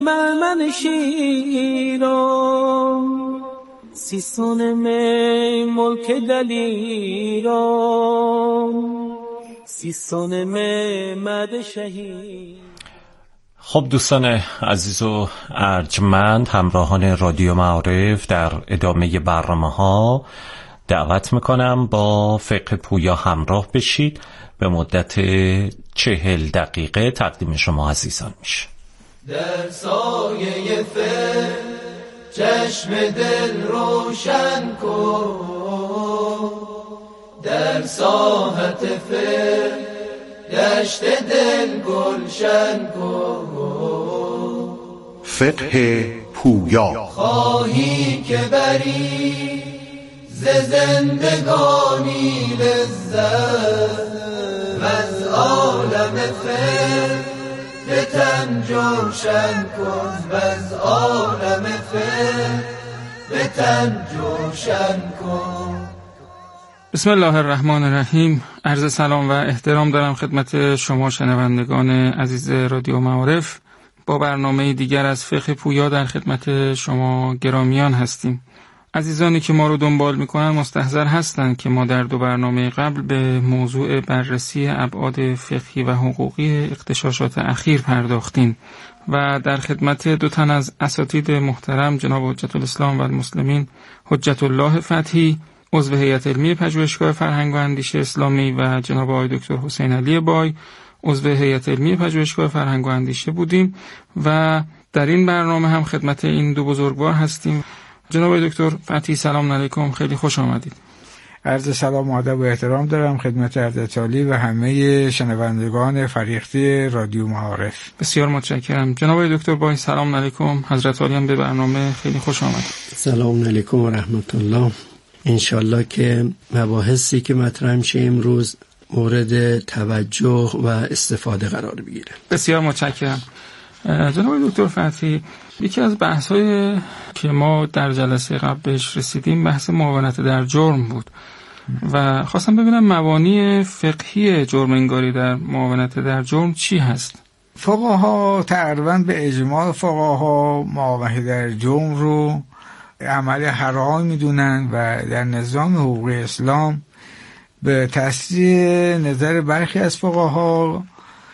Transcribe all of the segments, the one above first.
من شیرم سیستان می ملک دلیرم سیستان می مد شهید. خب دوستان عزیز و ارجمند، همراهان رادیو معارف، در ادامه برنامه‌ها دعوت میکنم با فقه پویا همراه بشید. به مدت 40 دقیقه تقدیم شما عزیزان میشه. در سایه فقه چشم دل روشن کن، در ساحت فقه دشت دل گلشن کن. فقه پویا. خواهی که بری ز زندگانی لذت، از عالم فقه به تن جوشن کن، از عالم فقه به تن جوشن کن. بسم الله الرحمن الرحیم. عرض سلام و احترام دارم خدمت شما شنوندگان عزیز رادیو معارف. با برنامه دیگر از فقه پویا در خدمت شما گرامیان هستیم. عزیزانی که ما رو دنبال میکنن مستحضر هستند که ما در 2 برنامه قبل به موضوع بررسی ابعاد فقهی و حقوقی اغتشاشات اخیر پرداختیم و در خدمت 2 تن از اساتید محترم جناب حجت الاسلام و المسلمین حجت الله فتحی، عضو هیئت علمی پژوهشگاه فرهنگ و اندیشه اسلامی، و جناب آقای دکتر حسین علی بای، عضو هیئت علمی پژوهشگاه فرهنگ و اندیشه بودیم و در این برنامه هم خدمت این 2 بزرگوار هستیم. جناب دکتر فتحی سلام علیکم، خیلی خوش آمدید. عرض سلام و ادب و احترام دارم خدمت حضرت عالی و همه شنوندگان فریخته رادیو معارف. بسیار متشکرم. جناب دکتر بای سلام علیکم، حضرت عالی هم به برنامه خیلی خوش آمدید. سلام علیکم و رحمت الله. انشالله که مباحثی که مطرح میشه امروز مورد توجه و استفاده قرار بگیره. بسیار متشکرم. جناب دکتر فتحی، یکی از بحث‌های که ما در جلسه قبل بهش رسیدیم بحث معاونت در جرم بود و خواستم ببینم مبانی فقهی جرم انگاری در معاونت در جرم چی هست؟ فقها تقریبا به اجماع فقها معاونت در جرم رو عمل حرام میدونن و در نظام حقوق اسلام به تصریح نظر برخی از فقها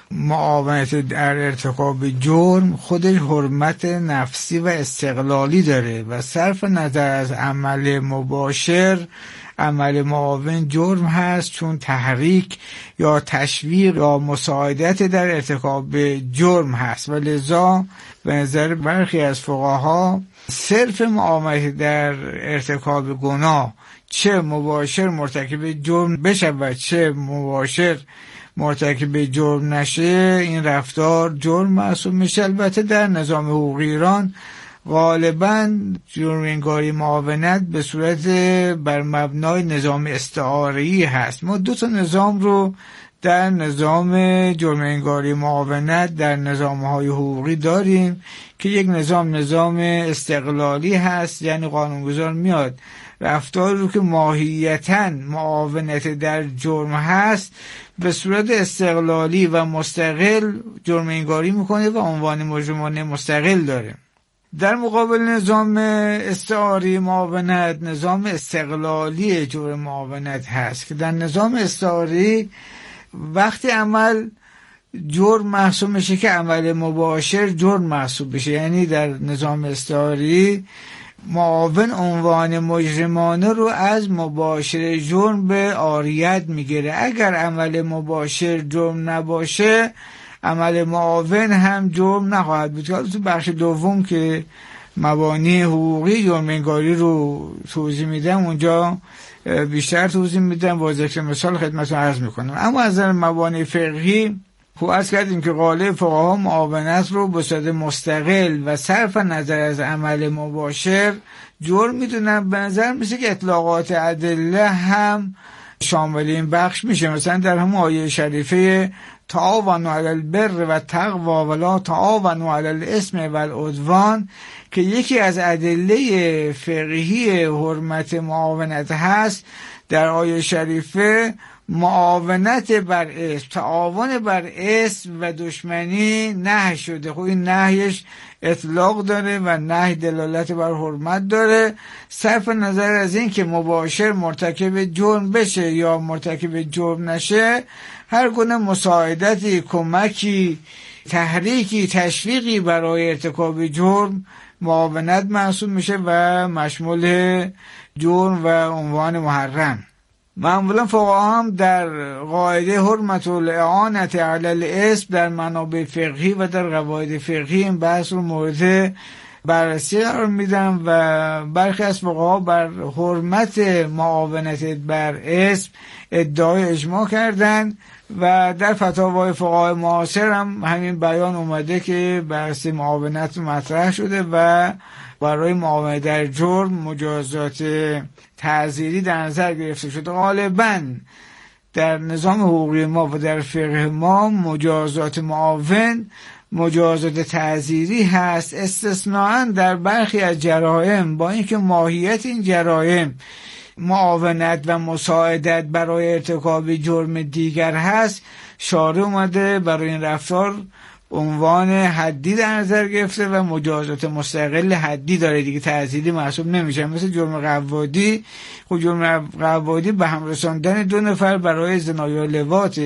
معاونت در ارتکاب جرم خودش حرمت نفسی و استقلالی داره و صرف نظر از عمل مباشر، عمل معاون جرم هست، چون تحریک یا تشویق یا مساعدت در ارتکاب جرم هست و لذا به نظر برخی از فقها صرف معاونت در ارتکاب گناه چه مباشر مرتکب جرم بشه و چه مباشر مرتکب جرم نشه این رفتار جرم محسوب میشه. البته در نظام حقوقی ایران غالباً جرم انگاری معاونت به صورت بر مبنای نظام استعاره‌ای هست. ما 2 تا نظام رو در نظام جرم انگاری معاونت در نظام‌های حقوقی داریم که یک نظام استقلالی هست، یعنی قانونگذار میاد رفتار رو که ماهیتاً معاونت در جرم هست به صورت استقلالی و مستقل جرم انگاری میکنه و عنوان مجرمانه مستقل داره. در مقابل نظام استعاری معاونت نظام استقلالی جرم معاونت هست که در نظام استعاری وقتی عمل جرم محسوب میشه که عمل مباشر جرم محسوب بشه، یعنی در نظام استعاری معاون عنوان مجرمانه رو از مباشر جرم به عاریت میگیره. اگر عمل مباشر جرم نباشه عمل معاون هم جرم نخواهد بود. تو بخش دوم که مبانی حقوقی جرم انگاری رو توضیح میدم اونجا بیشتر توضیح میدم، با ذکر مثال خدمتتون عرض میکنم. اما از نظر مبانی فقهی خوب عرض کردیم که غالب فقها معاونت رو به صورت مستقل و صرف نظر از عمل مباشر جرم میدونن. به نظر میشه که اطلاقات ادله هم شامل این بخش میشه. مثلا در همون آیه شریفه تعاونوا علی البر و تقوا ولا تعاونوا علی الاثم و العدوان که یکی از ادله فقهی حرمت معاونت هست، در آیه شریفه معاونت بر اسم، تعاون بر اسم و دشمنی نهی شده. خب این نهیش اطلاق داره و نهی دلالت بر حرمت داره. صرف نظر از این که مباشر مرتکب جرم بشه یا مرتکب جرم نشه، هر گونه مساعدتی، کمکی، تحریکی، تشویقی برای ارتکاب جرم معاونت محسوب میشه و مشمول جرم و عنوان محرم. معمولا فقها هم در قاعده حرمت الاعانة علی الاسم در منابع فقهی و در قواعد فقهی این بحث رو مورد بررسی قرار میدن و برخی از فقها بر حرمت معاونت بر اسم ادعای اجماع کردند و در فتاوای فقهای معاصر هم همین بیان اومده که بحث معاونت مطرح شده و برای معاونت در جرم مجازات تعزیری در نظر گرفته شده. غالباً در نظام حقوقی ما و در فقه ما مجازات معاون مجازات تعزیری هست، استثناءً در برخی از جرائم با اینکه ماهیت این جرائم معاونت و مساعدت برای ارتکاب جرم دیگر هست، شارع اومده برای این رفتار عنوان حدی در نظر گرفته و مجازات مستقل حدی داره دیگه، تعزیری محسوب نمیشه. مثل جرم قوادی، خب جرم قوادی به هم رساندن 2 نفر برای زنا یا لواط،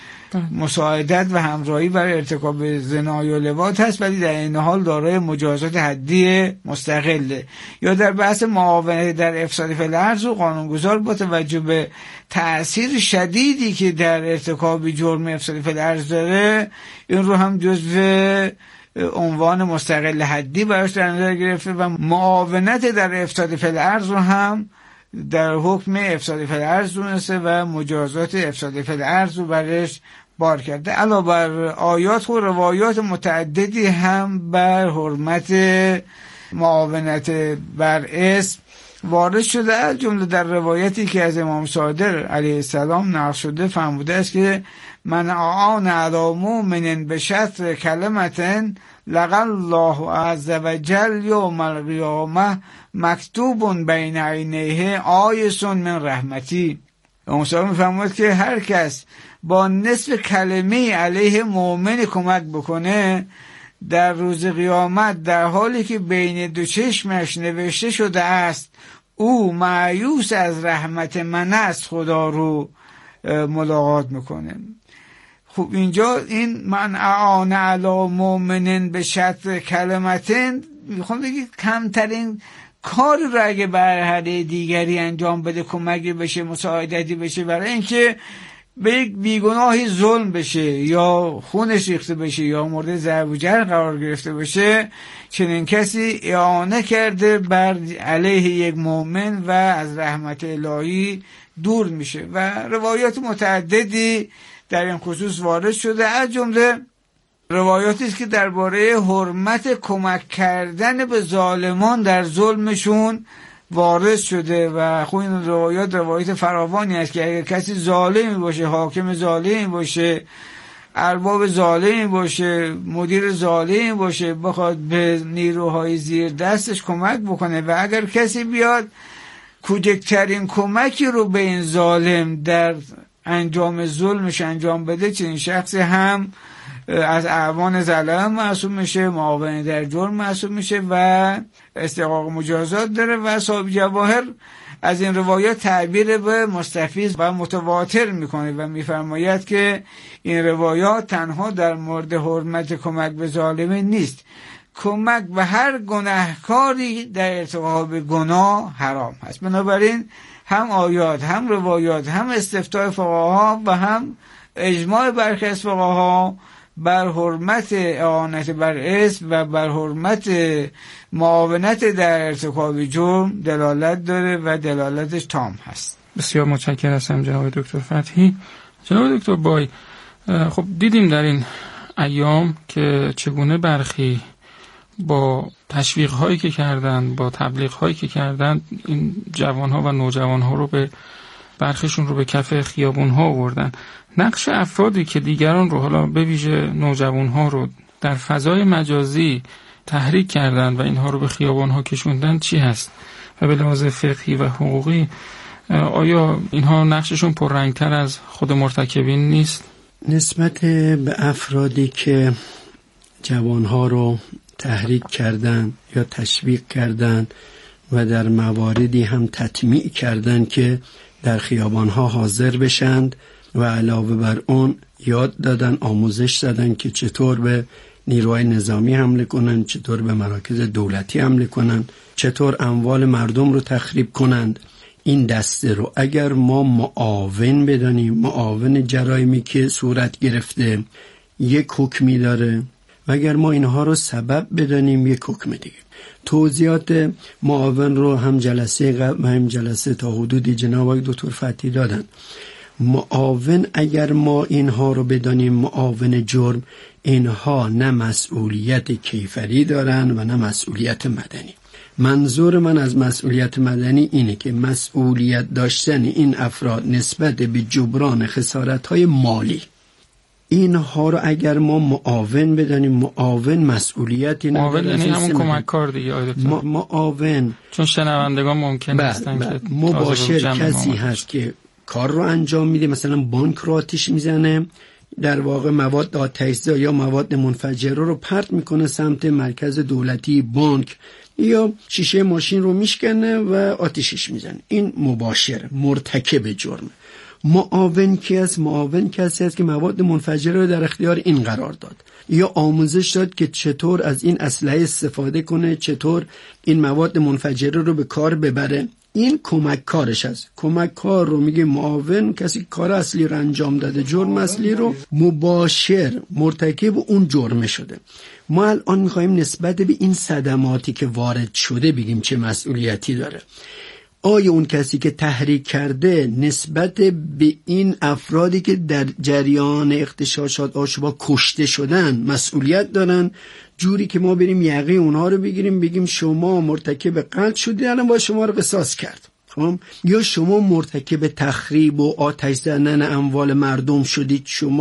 مساعدت و همراهی برای ارتکاب زنا یا لواط هست، ولی در این حال دارای مجازات حدی مستقله. یا در بحث معاونت در افساد فی الارض و قانونگذار با توجه به تأثیر شدیدی که در ارتکاب جرم افساد فی الارض داره، این رو هم جزو عنوان مستقل حدی براش در نظر گرفته و معاونت در افساد فی الارض رو هم در حکم افساد فی الارض دونسته و مجازات افساد فی الارض رو برش بار کرده. علاوه بر آیات و روایات متعددی هم بر حرمت معاونت بر اسم وارد شده، از جمله در روایتی که از امام صادق علیه السلام نقل شده فرموده است که من اعان علی مؤمن بشطر کلمة لقى الله عز وجل یوم القیامة مکتوب بین عینیه آیس من رحمتی. امام صادق میفرماید که هر کس با نصف کلمه علیه مؤمن کمک بکنه، در روز قیامت در حالی که بین 2 چشمش نوشته شده است او مایوس از رحمت من است، خدا رو ملاقات میکنه. خب اینجا این من اعان علی مؤمن به شطر کلمتین میخوام بگید کمترین کاری رو اگه برای دیگری انجام بده، کمکی بشه، مساعدتی بشه برای اینکه به یک بیگناهی ظلم بشه یا خونش ریخته بشه یا مورد ضرب و جرح قرار گرفته بشه، چنین کسی اعانه کرده بر علیه یک مؤمن و از رحمت الهی دور میشه. و روایات متعددی در این خصوص وارد شده، از جمله روایاتی است که درباره حرمت کمک کردن به ظالمان در ظلمشون وارد شده و خب این روایات فراوانی است که اگر کسی ظالمی باشه، حاکم ظالمی باشه، ارباب ظالمی باشه، مدیر ظالمی باشه، بخواد به نیروهای زیر دستش کمک بکنه و اگر کسی بیاد کوچکترین کمکی رو به این ظالم در انجام ظلمش انجام بده، چنین شخصی هم از اعوان ظلم محسوب میشه، معاون در جرم محسوب میشه و استحقاق مجازات داره. و صاحب جواهر از این روایات تعبیر به مستفیض و متواتر میکنه و میفرماید که این روایات تنها در مورد حرمت کمک به ظالم نیست، کمک به هر گناهکاری در ارتکاب گناه حرام هست. بنابراین هم آیات، هم روایات، هم استفتاء فقها و هم اجماع برخی از فقها بر حرمت اعانت بر اسم و بر حرمت معاونت در ارتکاب جرم دلالت داره و دلالتش تام هست. بسیار متشکرم هستم جناب دکتر فتحی. جناب دکتر بای، خب دیدیم در این ایام که چگونه برخی با تشویق هایی که کردن، با تبلیغ هایی که کردن، این جوان ها و نوجوان ها رو به برخیشون رو به کف خیابون ها آوردن. نقش افرادی که دیگران رو، حالا به ویژه نوجوان ها رو در فضای مجازی تحریک کردن و اینها رو به خیابان ها کشوندن چی هست؟ و به لحاظ فقهی و حقوقی آیا اینها نقششون پررنگتر از خود مرتکبین نیست؟ نسبت به افرادی که جوانها رو تحریک کردن یا تشویق کردن و در مواردی هم تطمیع کردن که در خیابانها حاضر بشند و علاوه بر اون یاد دادن، آموزش دادن که چطور به نیروهای نظامی حمله کنن، چطور به مراکز دولتی حمله کنن، چطور اموال مردم رو تخریب کنند. این دسته رو اگر ما معاون بدانیم، معاون جرایمی که صورت گرفته یک حکمی داره، و اگر ما اینها رو سبب بدانیم یک حکم دیگه. توضیحات معاون رو هم جلسه قبل و هم جلسه تا حدودی جناب آقای دکتر فتحی دادن. معاون اگر ما اینها رو بدانیم معاون جرم، اینها نه مسئولیت کیفری دارن و نه مسئولیت مدنی. منظور من از مسئولیت مدنی اینه که مسئولیت داشتن این افراد نسبت به جبران خسارت‌های مالی، اینها رو اگر ما معاون بدانیم، معاون مسئولیتی نداره. معاون یعنی همون کمککار دیگه آقای دکتر. معاون چون شنوندگان ممکن هستن که مباشر کسی هست که کار رو انجام میده، مثلا بانک رو آتش میزنه، در واقع مواد آتش‌زا یا مواد منفجره رو پرت میکنه سمت مرکز دولتی، بانک، یا شیشه ماشین رو میشکنه و آتشش میزنه. این مباشر، مرتکب جرم. معاون کی است؟ معاون کسی است که مواد منفجره رو در اختیار این قرار داد یا آموزش داد که چطور از این اسلحه استفاده کنه، چطور این مواد منفجره رو به کار ببره. این کمک کارش است. کمک کار رو میگه معاون، کسی کار اصلی رو انجام داده، جرم اصلی رو. مباشر، مرتکب اون جرم شده. ما الان میخوایم نسبت به این صدماتی که وارد شده بگیم چه مسئولیتی داره. آیا اون کسی که تحریک کرده نسبت به این افرادی که در جریان اغتشاشات آشوبا کشته شدن مسئولیت دارن؟ جوری که ما بریم یقه اونها رو بگیریم بگیم شما مرتکب قتل شدید، الان با شما رو قصاص کرد، خب؟ یا شما مرتکب تخریب و آتش زدن اموال مردم شدید،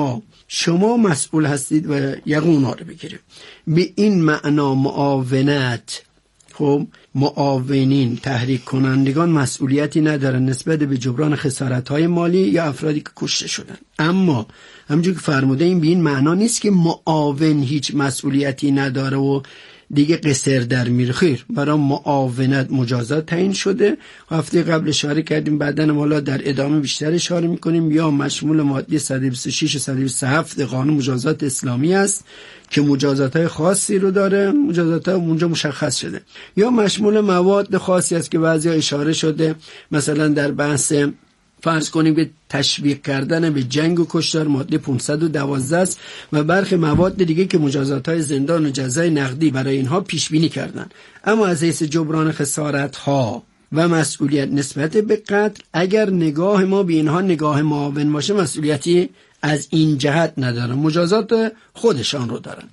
شما مسئول هستید و یقه اونها رو بگیریم. به این معنا معاونت، خب معاونین، تحریک کنندگان مسئولیتی ندارن نسبت به جبران خسارت‌های مالی یا افرادی که کشته شدن. اما همونجور که فرموده این به این معنا نیست که معاون هیچ مسئولیتی نداره و دیگه قصر در میره. خیر، برای معاونت مجازات تعیین شده. هفته قبل اشاره کردیم، بعداً حالا در ادامه بیشتر اشاره میکنیم. یا مشمول ماده 126 و 127 قانون مجازات اسلامی است که مجازات‌های خاصی رو داره، مجازات‌ها اونجا مشخص شده. یا مشمول مواد خاصی است که بعضی اشاره شده، مثلا در بحث فرض کنیم به تشویق کردن به جنگ و کشتار ماده 512 است و برخی مواد دیگه که مجازات‌های زندان و جزای نقدی برای اینها پیش بینی کردن. اما از حیث جبران خسارت‌ها و مسئولیت نسبت به قتل، اگر نگاه ما به اینها نگاه معاون باشه، مسئولیتی از این جهت ندارن، مجازات خودشان رو دارن.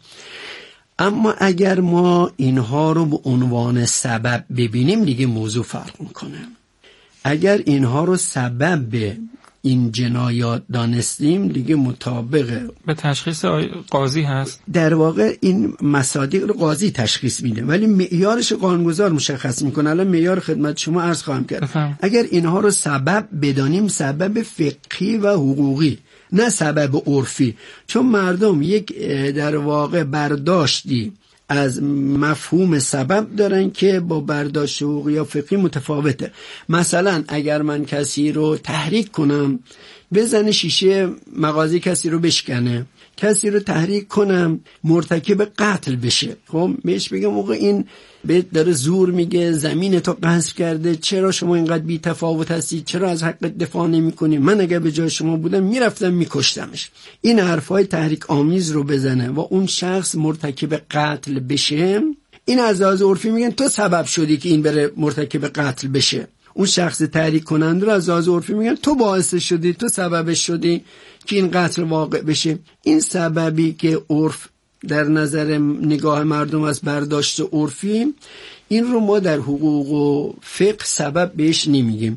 اما اگر ما اینها رو به عنوان سبب ببینیم دیگه موضوع فرق میکنه. اگر اینها رو سبب به این جنایات دانستیم دیگه مطابق به تشخیص قاضی هست. در واقع این مصادیق رو قاضی تشخیص میده ولی معیارش قانونگذار مشخص میکنه. الان معیار خدمت شما عرض خواهم کرد. اگر اینها رو سبب بدانیم، سبب فقهی و حقوقی نه سبب عرفی، چون مردم یک در واقع برداشتی از مفهوم سبب دارن که با برداشت حقوقی یا فقهی متفاوته. مثلا اگر من کسی رو تحریک کنم بزنه شیشه مغازه کسی رو بشکنه، کسی رو تحریک کنم مرتکب قتل بشه، خب بهش بگم موقع این بهت داره زور میگه، زمین تو غصب کرده، چرا شما اینقدر بی تفاوت هستی، چرا از حق دفاع نمی کنی، من اگر به جای شما بودم میرفتم میکشتمش. این حرفای تحریک آمیز رو بزنه و اون شخص مرتکب قتل بشه، این از لحاظ عرفی میگن تو سبب شدی که این بره مرتکب قتل بشه. اون شخص تحریک کننده رو از لحاظ عرفی میگن تو باعث شدی، تو سببش شدی که این قتل واقع بشه. این سببی که عرف در نظر نگاه مردم از برداشت عرفی، این رو ما در حقوق و فقه سبب بهش نمیگیم.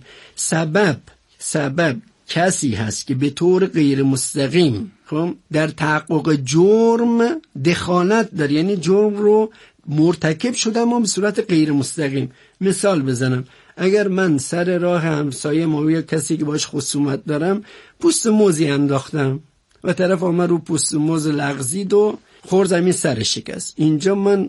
سبب کسی هست که به طور غیر مستقیم در تحقق جرم دخالت داره، یعنی جرم رو مرتکب شده اما به صورت غیر مستقیم. مثال بزنم، اگر من سر راه همسایه ما یا کسی که باش خصومت دارم پوست موزی انداختم و طرف آمد رو پوست موز لغزید و خور زمین سرش شکست، اینجا من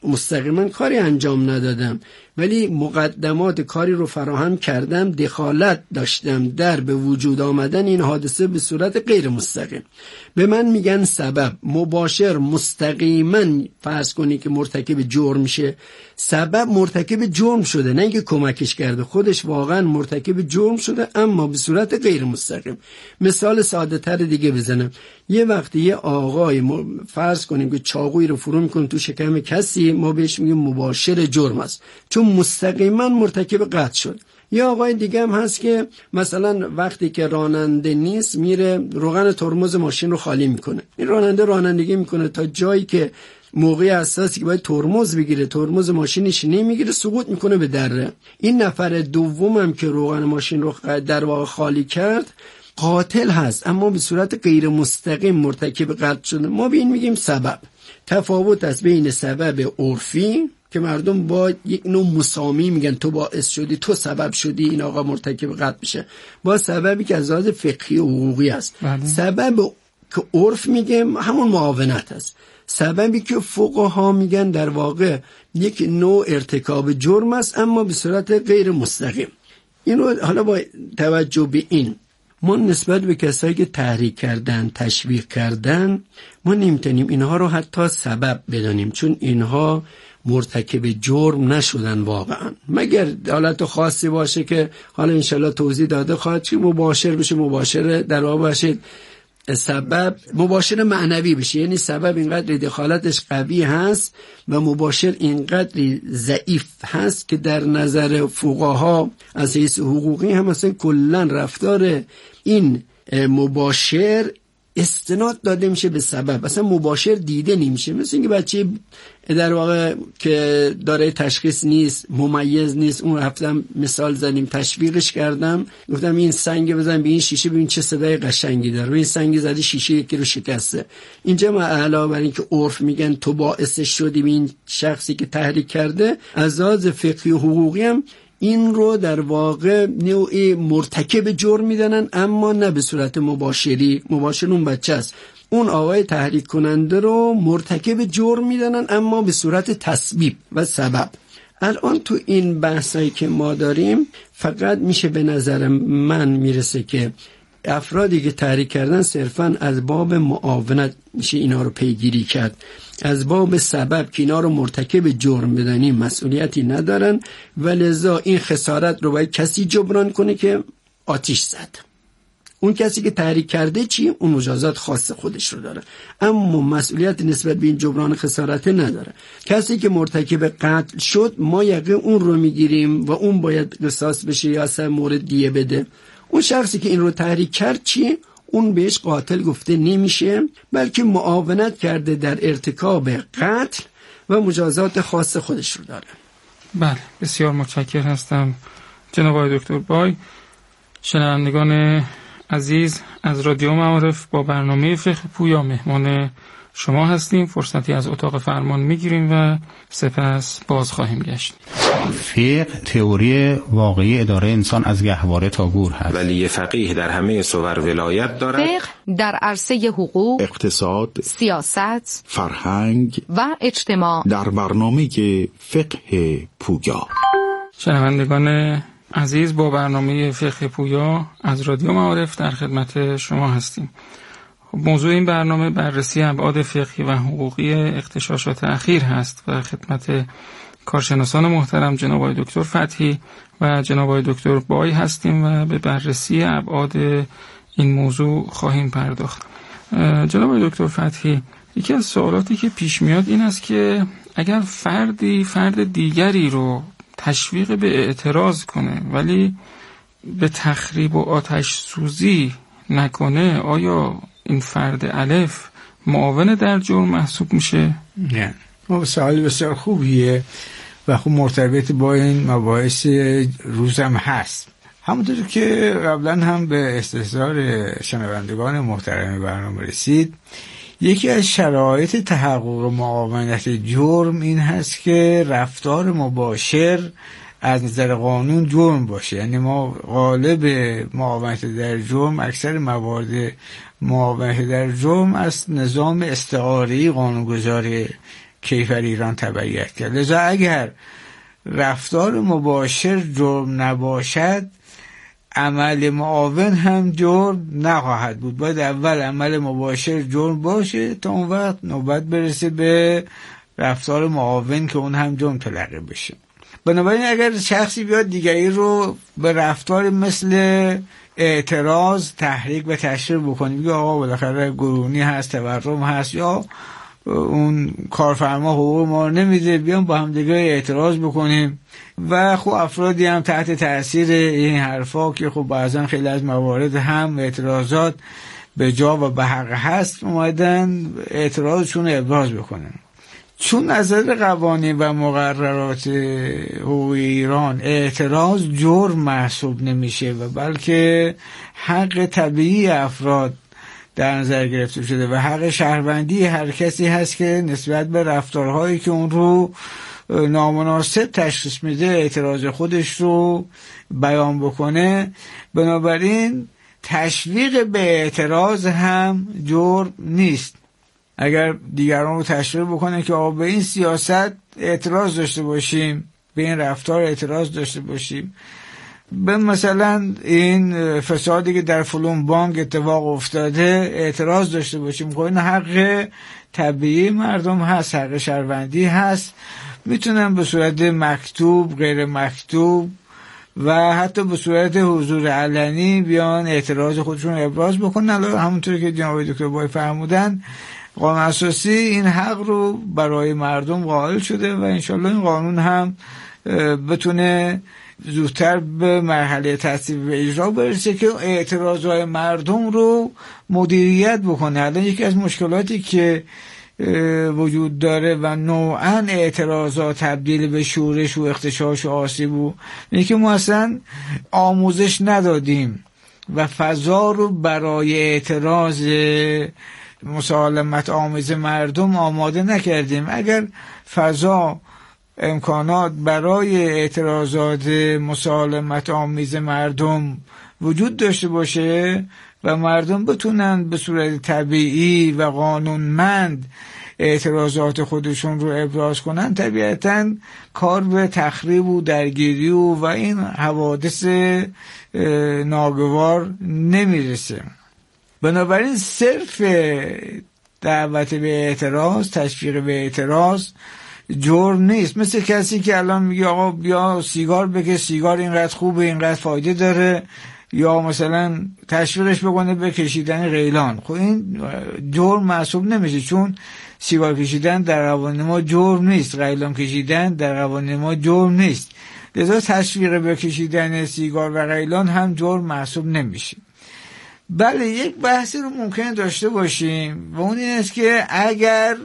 مستقیما کاری انجام ندادم ولی مقدمات کاری رو فراهم کردم، دخالت داشتم در به وجود آمدن این حادثه به صورت غیر مستقیم. به من میگن سبب. مباشر مستقیما فرض کنی که مرتکب جرم میشه، سبب مرتکب جرم شده، نه اینکه کمکش کرده، خودش واقعا مرتکب جرم شده اما به صورت غیر مستقیم. مثال ساده تر دیگه بزنم. یه وقتی یه آقای فرض کنیم که چاقویی رو فرو میکنه تو شکم کسی، ما بهش میگیم مباشر جرم است، چون مستقیما مرتکب قتل شد. یا آقای دیگه هم هست که مثلا وقتی که راننده نیست میره روغن ترمز ماشین رو خالی میکنه. این راننده رانندگی میکنه تا جایی که موقع اساسی که باید ترمز بگیره ترمز ماشینش نمیگیره، سقوط میکنه به دره. این نفر دومم که روغن ماشین رو در واقع خالی کرد قاتل هست اما به صورت غیر مستقیم مرتکب قتل شده. ما به این میگیم سبب. تفاوت است بین سبب عرفی که مردم با یک نوع مسامی میگن تو باعث شدی، تو سبب شدی این آقا مرتکب قتل بشه، با سببی که از لحاظ فقهی و حقوقی است. سبب که عرف میگه همون معاونت است. سببی که فقها میگن در واقع یک نوع ارتکاب جرم است اما به صورت غیر مستقیم. اینو حالا با توجه به این ما نسبت به کسایی که تحریک کردن، تشویق کردن، ما نمیتونیم اینها رو حتی سبب بدانیم، چون اینها مرتکب جرم نشدن واقعا، مگر حالت خاصی باشه که حالا انشالله توضیح داده خواهد چی مباشر بشه. مباشر در واقع باشید سبب مباشر معنوی بشه، یعنی سبب اینقدر دخالتش قوی هست و مباشر اینقدر ضعیف هست که در نظر فقها از حیث حقوقی هم مثلا کلن رفتار این مباشر استناد داده میشه به سبب، اصلا مباشر دیده نمیشه. مثل اینکه بچه در واقع که داره تشخیص نیست، ممیز نیست، اون هفتم مثال زدیم تشویقش کردم، گفتم این سنگ بزن به این شیشه ببین چه صدای قشنگی داره، روی این سنگ زدی شیشه یکی رو شکسته. اینجا ما علاوه بر اینکه عرف میگن تو باعثش شدی به این شخصی که تحریک کرده، از لحاظ فقهی و حقوقی هم این رو در واقع نوعی مرتکب جرم میدنن اما نه به صورت مباشری. مباشر اون بچه است، اون آقای تحریک کننده رو مرتکب جرم میدنن اما به صورت تسبیب و سبب. الان تو این بحثایی که ما داریم فقط میشه به نظر من میرسه که افرادی که تحریک کردن صرفاً از باب معاونت میشه اینا رو پیگیری کرد، از باب سبب که اینا رو مرتکب جرم بدنیم مسئولیتی ندارن و لذا این خسارت رو باید کسی جبران کنه که آتش زد. اون کسی که تحریک کرده چی؟ اون مجازات خاص خودش رو داره اما مسئولیت نسبت به این جبران خسارت نداره. کسی که مرتکب قتل شد ما یقه اون رو میگیریم و اون باید قصاص بشه یا اصلا مورد دیه بده. اون شخصی که این رو تحریک کرد چی؟ اون بهش قاتل گفته نمیشه بلکه معاونت کرده در ارتکاب قتل و مجازات خاص خودش رو داره. بله، بسیار متشکرم هستم جناب آقای دکتر بای. شنوندگان عزیز از رادیو معارف با برنامه فقه پویا مهمان شما هستیم. فرصتی از اتاق فرمان میگیریم و سپس باز خواهیم گشت. فقه تئوری واقعی اداره انسان از گهواره تا گور هست. ولی فقیه در همه صور ولایت دارد. فقه در عرصه حقوق، اقتصاد، سیاست، فرهنگ و اجتماع در برنامه فقه پویا. شنوندگان عزیز با برنامه فقه پویا از رادیو معارف در خدمت شما هستیم. موضوع این برنامه بررسی ابعاد فقهی و حقوقی اغتشاشات اخیر هست و خدمت کارشناسان محترم جناب آقای دکتر فتحی و جناب آقای دکتر بای هستیم و به بررسی ابعاد این موضوع خواهیم پرداخت. جناب آقای دکتر فتحی، یکی از سوالاتی که پیش میاد این است که اگر فرد دیگری رو تشویق به اعتراض کنه ولی به تخریب و آتش سوزی نکنه، آیا این فرد الف معاون در جرم محسوب میشه؟ نه. سوال بسیار خوبیه و خوب مرتبط با این مباحث روزم هست. همونطور که قبلا هم به استحضار شنوندگان محترم برنامه رسید، یکی از شرایط تحقق معاونت جرم این هست که رفتار مباشر از نظر قانون جرم باشه. یعنی ما غالب معاونت در جرم، اکثر موارد معاونت در جرم از نظام استعاری قانونگذار کیفر ایران تبعیت کرد. لذا اگر رفتار مباشر جرم نباشد، عمل معاون هم جرم نخواهد بود. باید اول عمل مباشر جرم باشه تا اون وقت نوبت برسه به رفتار معاون که اون هم جرم تلقی بشه. بنابراین اگر شخصی بیاد دیگری رو به رفتار مثل اعتراض، تحریک و تشویق بکنه، بگه آقا بالاخره گرونی هست، تورم هست، یا اون کارفرما حقوق ما رو نمیده، بیام با هم دیگه اعتراض بکنیم. و خب افرادی هم تحت تاثیر این حرفا که خب بعضا خیلی از موارد هم اعتراضات به جا و به حق هست، اومدن اعتراضشون رو ابراز بکنن. چون نظر قوانین و مقررات حقوقی ایران اعتراض جرم محسوب نمیشه و بلکه حق طبیعی افراد در نظر گرفته شده و حق شهروندی هر کسی هست که نسبت به رفتارهایی که اون رو نامناسب تشخیص میده اعتراض خودش رو بیان بکنه. بنابراین تشویق به اعتراض هم جرم نیست. اگر دیگران رو تشویق بکنه که آقا به این سیاست اعتراض داشته باشیم، به این رفتار اعتراض داشته باشیم، به مثلا این فسادی که در فلان بانک اتفاق افتاده اعتراض داشته باشیم، خب این حق طبیعی مردم هست، حق شهروندی هست. میتونن به صورت مکتوب، غیر مکتوب و حتی به صورت حضور علنی بیان اعتراض خودشون ابراز بکنن. الان همونطور که جناب دکتر بای فرمودن، قانون اساسی این حق رو برای مردم قائل شده و انشالله این قانون هم بتونه زودتر به مرحله تصویب و اجرا برسه که اعتراضهای مردم رو مدیریت بکنه. الان یکی از مشکلاتی که وجود داره و نوعا اعتراضات تبدیل به شورش و اغتشاش و آسیب و اینه که ما اصلا آموزش ندادیم و فضا رو برای اعتراض مسالمت آمیز مردم آماده نکردیم. اگر فضا، امکانات برای اعتراضات مسالمت آمیز مردم وجود داشته باشه و مردم بتونن به صورت طبیعی و قانونمند اعتراضات خودشون رو ابراز کنن، طبیعتاً کار به تخریب و درگیری و این حوادث ناگوار نمیرسه. بنابراین صرف دعوت به اعتراض، تشویق به اعتراض جرم نیست. مثل کسی که الان میگه آقا بیا سیگار بکش، سیگار اینقدر خوبه، اینقدر فایده داره، یا مثلا تشویقش بکنه به کشیدن غیلان. خب این جرم محسوب نمیشه، چون سیگار کشیدن در قوانین ما جرم نیست، غیلان کشیدن در قوانین ما جرم نیست. لذا تشویق به کشیدن سیگار و غیلان هم جرم محسوب نمیشه. بله، یک بحثی رو ممکنه داشته باشیم و اون این است که اگر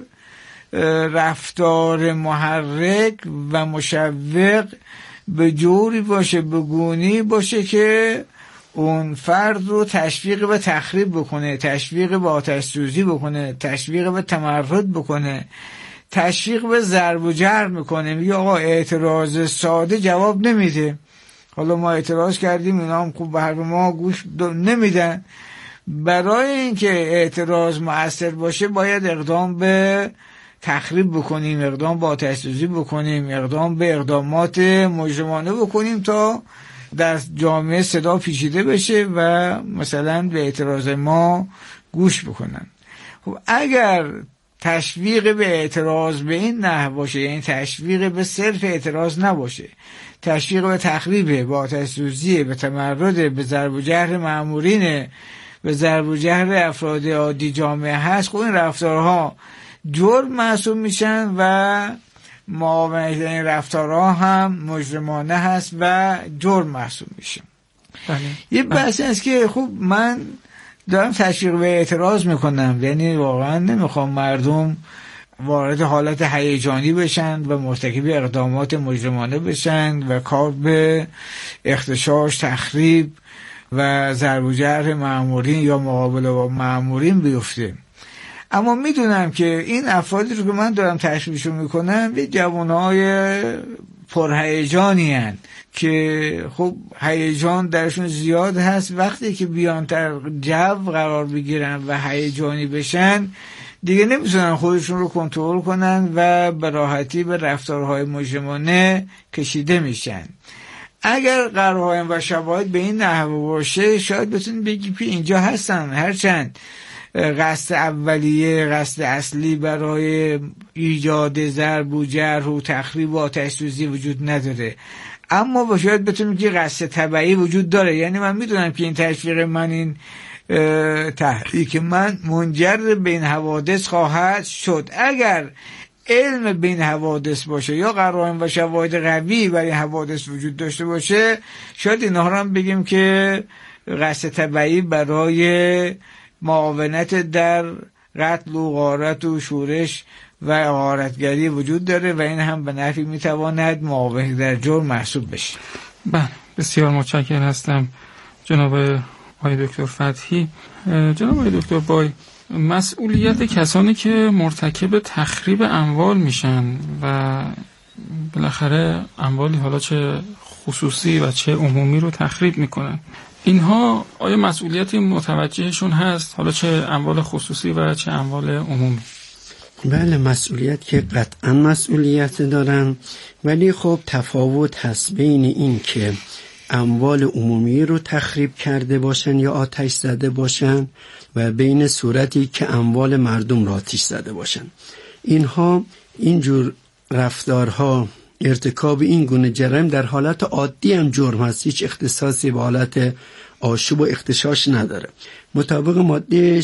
رفتار محرک و مشوق به جوری باشه، به گونه‌ای باشه که اون فرد رو تشویق به تخریب بکنه، تشویق به آتش سوزی بکنه، تشویق به تمرد بکنه، تشویق به ضرب و جرح میکنه، میگه آقا اعتراض ساده جواب نمیده، حالا ما اعتراض کردیم اینا هم خوب به حرف ما گوش نمیدن. برای اینکه اعتراض مؤثر باشه باید اقدام به تخریب بکنیم، اقدام به آتش سوزی بکنیم، اقدام به اقدامات مجرمانه بکنیم تا در جامعه صدا پیچیده بشه و مثلا به اعتراض ما گوش بکنن. خب اگر تشویق به اعتراض به این نحو باشه، یعنی تشویق به صرف اعتراض نباشه، تشویق به تخریب، به آتش سوزی، به تمرد، به ضرب و جرح مأمورین، به ضرب و جرح افراد عادی جامعه هست، خب این رفتارها جرم محسوب میشن و معاونت این رفتارها هم مجرمانه هست و جرم محسوب میشن. یه بحث است که خب من دارم تشویق به اعتراض میکنم، یعنی واقعا نمیخوام مردم وارد حالت هیجانی بشن و مرتکب اقدامات مجرمانه بشن و کار به اغتشاش، تخریب و ضرب و جرح مأمورین یا مقابله با مأمورین بیفته. اما میدونم که این افرادی رو که من دارم تشویقشون میکنم یه جوانهای پرهیجانی هستند که خب هیجان درشون زیاد هست. وقتی که بیان در جو قرار بگیرن و هیجانی بشن دیگه نمیتونن خودشون رو کنترل کنن و به راحتی به رفتارهای مجرمانه کشیده میشن. اگر قرائن و شواهد به این نحوه باشه شاید بتونید بگی که اینجا هستن، هرچند قصد اولیه، قصد اصلی برای ایجاد ضرب و جرح و تخریب و آتش‌سوزی وجود نداره، اما شاید بتونیم که قصد تبعی وجود داره. یعنی من میدونم که این تشویق من، این تحریک من منجر به این حوادث خواهد شد. اگر علم به این حوادث باشه یا قرائن و شواهد قوی برای حوادث وجود داشته باشه، شاید اینها رو هم بگیم که قصد تبعی برای معاونت در قتل و غارت و شورش و غارتگری وجود داره و این هم به نفی میتواند معاونت در جرم محسوب بشه. بله، بسیار متشکرم هستم جناب آقای دکتر فتحی. جناب آقای دکتر بای، مسئولیت کسانی که مرتکب تخریب اموال میشن و بالاخره اموالی حالا چه خصوصی و چه عمومی رو تخریب میکنن، اینها آیا مسئولیتی متوجهشون هست، حالا چه اموال خصوصی و چه اموال عمومی؟ بله، مسئولیت که قطعا مسئولیت دارن، ولی خب تفاوت هست بین این که اموال عمومی رو تخریب کرده باشن یا آتش زده باشن و بین صورتی که اموال مردم رو آتش زده باشن. اینها اینجور رفتارها، ارتکاب این گونه جرائم در حالت عادی هم جرم هست، هیچ اختصاصی به حالت آشوب و اغتشاش نداره. مطابق ماده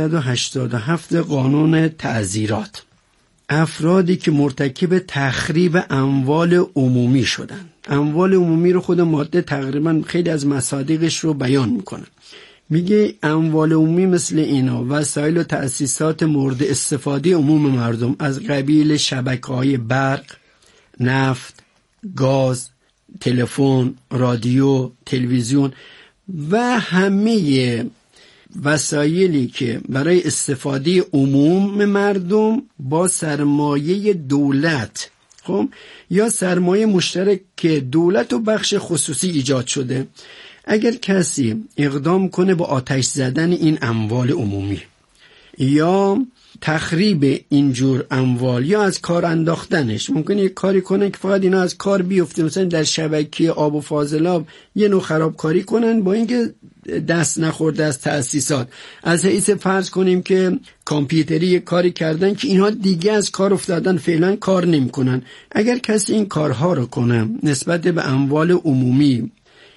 687 قانون تعزیرات، افرادی که مرتکب تخریب اموال عمومی شدن، اموال عمومی رو خود ماده تقریبا خیلی از مصادیقش رو بیان میکنه. میگه اموال عمومی مثل اینا وسایل و تأسیسات مورد استفاده عموم مردم از قبیل شبکه‌های برق، نفت، گاز، تلفن، رادیو، تلویزیون و همه وسایلی که برای استفاده عموم مردم با سرمایه دولت یا سرمایه مشترک که دولت و بخش خصوصی ایجاد شده، اگر کسی اقدام کنه با آتش زدن این اموال عمومی یا تخریب اینجور اموال یا از کار انداختنش، ممکنه یک کاری کنه که فقط اینا از کار بیفته، مثلا در شبکه آب و فاضلاب یه نوع خرابکاری کنن با اینکه دست نخورده از تأسیسات. از حیث فرض کنیم که کامپیوتری یک کاری کردن که اینها دیگه از کار افتادن، فعلا کار نمی کنن. اگر کسی این کارها رو کنه نسبت به اموال عمومی،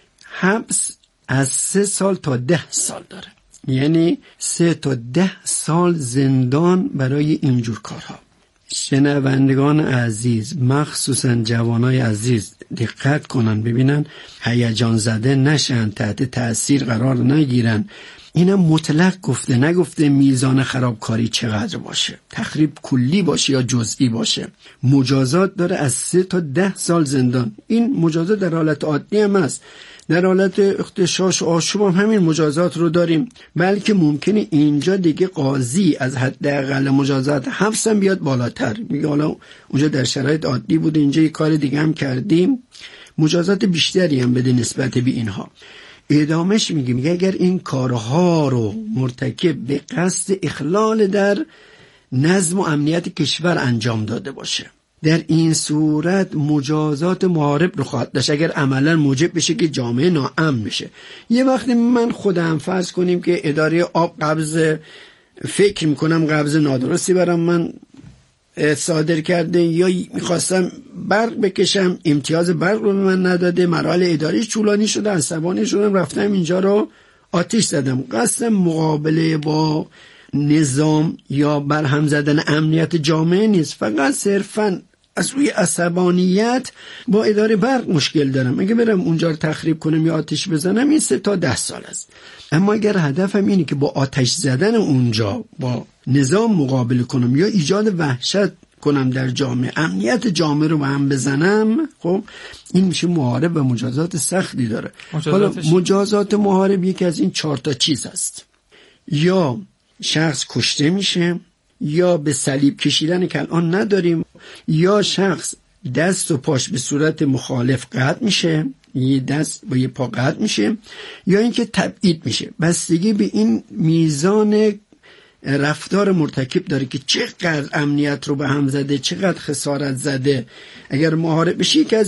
حبس از 3 سال تا 10 سال داره، یعنی 3 تا 10 سال زندان برای اینجور کارها. شنوندگان عزیز، مخصوصا جوانای عزیز دقت کنن، ببینن هیجان زده نشن، تحت تأثیر قرار نگیرن. اینم مطلق گفته، نگفته میزان خرابکاری چقدر باشه، تخریب کلی باشه یا جزئی باشه. مجازات داره از 3 تا 10 سال زندان. این مجازات در حالت عادی هم هست، در حالت اغتشاش و آشوب هم همین مجازات رو داریم، بلکه ممکنه اینجا دیگه قاضی از حداقل مجازات حبس هم بیاد بالاتر، میگه حالا اونجا در شرایط عادی بود، اینجا یه کار دیگه هم کردیم، مجازات بیشتری هم بده نسبت به اینها. ادامش میگه اگر این کارها رو مرتکب به قصد اخلال در نظم و امنیت کشور انجام داده باشه، در این صورت مجازات محارب رو خواهد داشت، اگر عملا موجب بشه که جامعه ناامن بشه. یه وقتی من خودم فرض کنیم که اداره آب قبض، فکر میکنم قبض نادرستی برام من صادر کرده، یا میخواستم برق بکشم امتیاز برق رو به من نداده، مراحل اداریش طولانی شده، عصبانی شدم، رفتم اینجا رو آتش زدم. قصدم مقابله با نظام یا برهم زدن امنیت جامعه نیست، فقط صرفاً از روی عصبانیت با اداره برق مشکل دارم. اگه برم اونجا رو تخریب کنم یا آتش بزنم، این 3 تا 10 سال است. اما اگر هدفم اینه که با آتش زدن اونجا با نظام مقابله کنم یا ایجاد وحشت کنم در جامعه، امنیت جامعه رو به هم بزنم، خب این میشه محارب و مجازات سختی داره. حالا مجازات محارب یکی از این 4 تا چیز است: یا شخص کشته میشه، یا به صلیب کشیدن که الان نداریم، یا شخص دست و پاش به صورت مخالف قطع میشه، یه دست با یه پا قطع میشه، یا اینکه تبعید میشه. بستگی به این میزان رفتار مرتکب داره که چقدر امنیت رو به هم زده، چقدر خسارت زده. اگر مهار بشی، یکی از